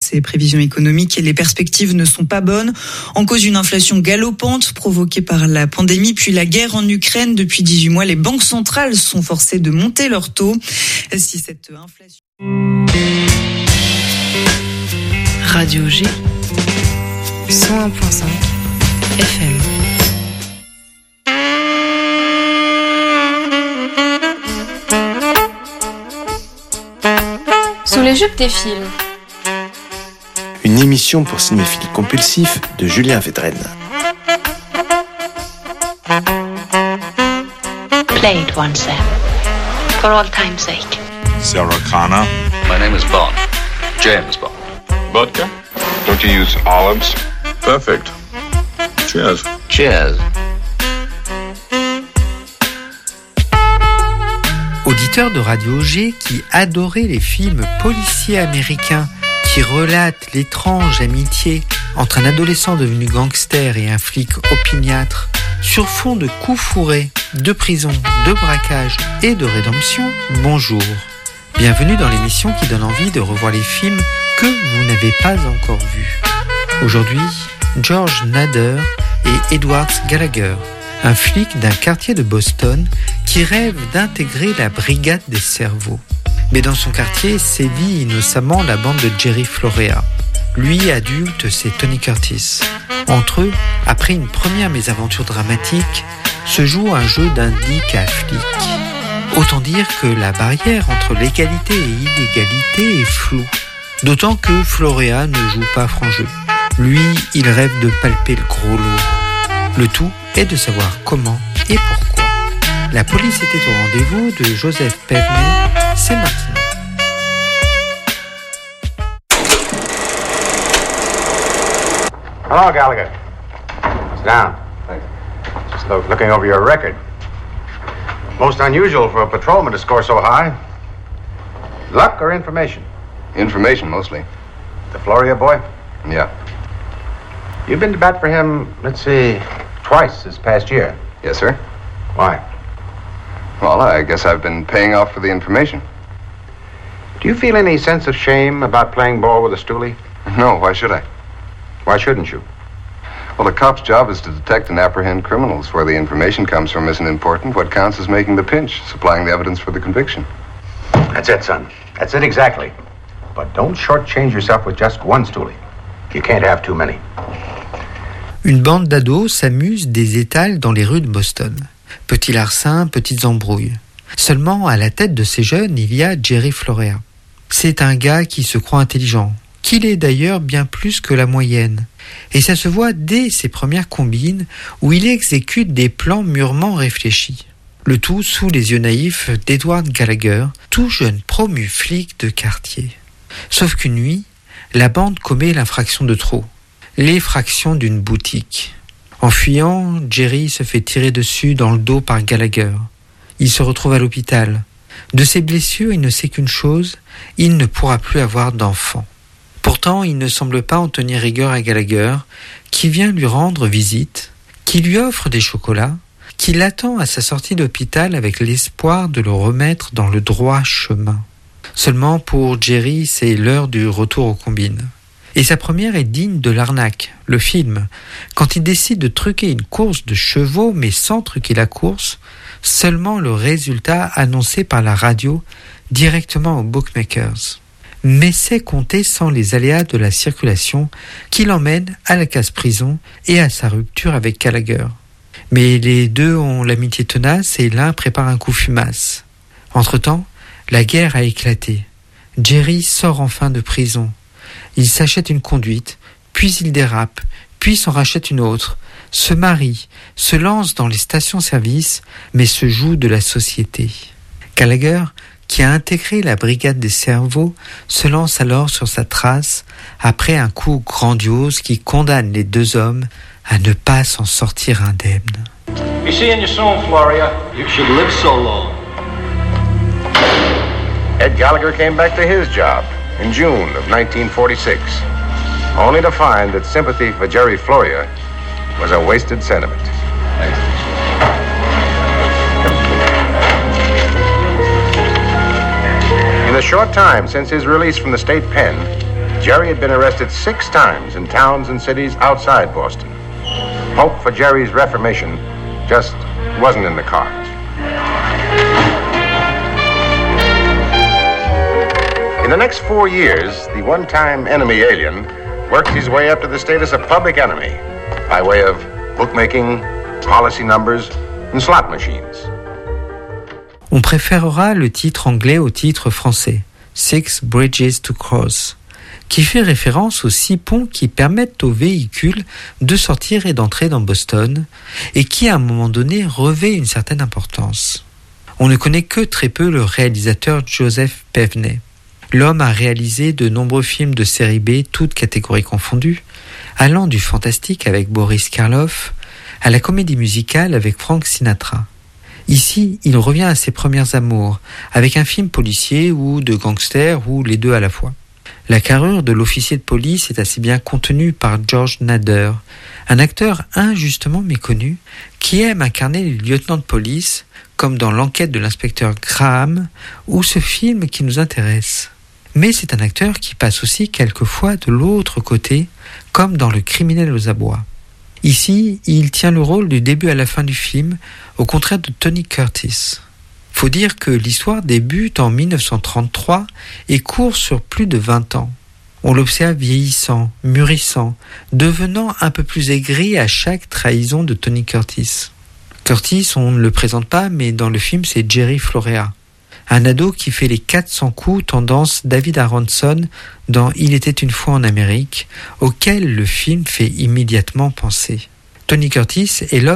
Ses prévisions économiques et les perspectives ne sont pas bonnes. En cause une inflation galopante provoquée par la pandémie puis la guerre en Ukraine. Depuis 18 mois, les banques centrales sont forcées de monter leurs taux. Si cette inflation... Radio G 101.5 FM. Sous les jupes des films. Une émission pour cinéphiles compulsifs de Julien Védrenne. Play it once, Sam. For all time's sake. Sarah Connor. My name is Bond. James Bond. Vodka? Don't you use olives? Perfect. Cheers. Cheers. Auditeur de Radio G qui adorait les films policiers américains qui relatent l'étrange amitié entre un adolescent devenu gangster et un flic opiniâtre sur fond de coups fourrés, de prison, de braquage et de rédemption, bonjour. Bienvenue dans l'émission qui donne envie de revoir les films que vous n'avez pas encore vus. Aujourd'hui, George Nader et Edward Gallagher, un flic d'un quartier de Boston qui rêve d'intégrer la brigade des cerveaux. Mais dans son quartier sévit innocemment la bande de Jerry Florea. Lui, adulte, c'est Tony Curtis. Entre eux, après une première mésaventure dramatique, se joue un jeu d'indic à flic. Autant dire que la barrière entre légalité et illégalité est floue. D'autant que Florea ne joue pas franc jeu. Lui, il rêve de palper le gros lot. Le tout est de savoir comment et pourquoi. La police était au rendez-vous de Joseph Pevney, c'est maintenant. Hello, Gallagher. Sit down. Thanks. Just looking over your record. Most unusual for a patrolman to score so high. Luck or information? Information, mostly. The Floria boy? Yeah. You've been to bat for him, let's see, twice this past year. Yes, sir. Why? Well, I guess I've been paying off for the information. Do you feel any sense of shame about playing ball with a stoolie? No, why should I? Why shouldn't you? Well, a cop's job is to detect and apprehend criminals. Where the information comes from isn't important. What counts is making the pinch, supplying the evidence for the conviction. That's it, son. That's it exactly. But don't shortchange yourself with just one stoolie. You can't have too many. Une bande d'ados s'amuse des étals dans les rues de Boston. Petits larcins, petites embrouilles. Seulement, à la tête de ces jeunes, il y a Jerry Florea. C'est un gars qui se croit intelligent, qu'il est d'ailleurs bien plus que la moyenne. Et ça se voit dès ses premières combines où il exécute des plans mûrement réfléchis. Le tout sous les yeux naïfs d'Edward Gallagher, tout jeune promu flic de quartier. Sauf qu'une nuit, la bande commet l'infraction de trop. L'effraction d'une boutique. En fuyant, Jerry se fait tirer dessus dans le dos par Gallagher. Il se retrouve à l'hôpital. De ses blessures, il ne sait qu'une chose, il ne pourra plus avoir d'enfant. Pourtant, il ne semble pas en tenir rigueur à Gallagher, qui vient lui rendre visite, qui lui offre des chocolats, qui l'attend à sa sortie d'hôpital avec l'espoir de le remettre dans le droit chemin. Seulement pour Jerry, c'est l'heure du retour aux combines. Et sa première est digne de l'arnaque, le film, quand il décide de truquer une course de chevaux mais sans truquer la course, seulement le résultat annoncé par la radio directement aux bookmakers. Mais c'est compter sans les aléas de la circulation qui l'emmène à la casse-prison et à sa rupture avec Gallagher. Mais les deux ont l'amitié tenace et l'un prépare un coup fumasse. Entre-temps, la guerre a éclaté. Jerry sort enfin de prison. Il s'achète une conduite, puis il dérape, puis s'en rachète une autre, se marie, se lance dans les stations-service, mais se joue de la société. Gallagher, qui a intégré la brigade des cerveaux, se lance alors sur sa trace après un coup grandiose qui condamne les deux hommes à ne pas s'en sortir indemnes. Be seeing you soon, Floria. You should live so long. Ed Gallagher came back to his job in June of 1946, only to find that sympathy for Jerry Floria was a wasted sentiment. In the short time since his release from the state pen, Jerry had been arrested 6 times in towns and cities outside Boston. Hope for Jerry's reformation just wasn't in the cards. In the next 4 years, the one-time enemy alien worked his way up to the status of public enemy by way of bookmaking, policy numbers, and slot machines. On préférera le titre anglais au titre français, Six Bridges to Cross, qui fait référence aux 6 ponts qui permettent aux véhicules de sortir et d'entrer dans Boston et qui à un moment donné revêt une certaine importance. On ne connaît que très peu le réalisateur Joseph Pevney. L'homme a réalisé de nombreux films de série B, toutes catégories confondues, allant du fantastique avec Boris Karloff à la comédie musicale avec Frank Sinatra. Ici, il revient à ses premières amours, avec un film policier ou de gangster ou les deux à la fois. La carrure de l'officier de police est assez bien contenue par George Nader, un acteur injustement méconnu qui aime incarner les lieutenants de police, comme dans L'enquête de l'inspecteur Graham ou ce film qui nous intéresse. Mais c'est un acteur qui passe aussi quelquefois de l'autre côté, comme dans Le criminel aux abois. Ici, il tient le rôle du début à la fin du film, au contraire de Tony Curtis. Faut dire que l'histoire débute en 1933 et court sur plus de 20 ans. On l'observe vieillissant, mûrissant, devenant un peu plus aigri à chaque trahison de Tony Curtis. Curtis, on ne le présente pas, mais dans le film, c'est Jerry Florea. Un ado qui fait les 400 coups tendance David Aronson dans Il était une fois en Amérique, auquel le film fait immédiatement penser. Tony Curtis est l'homme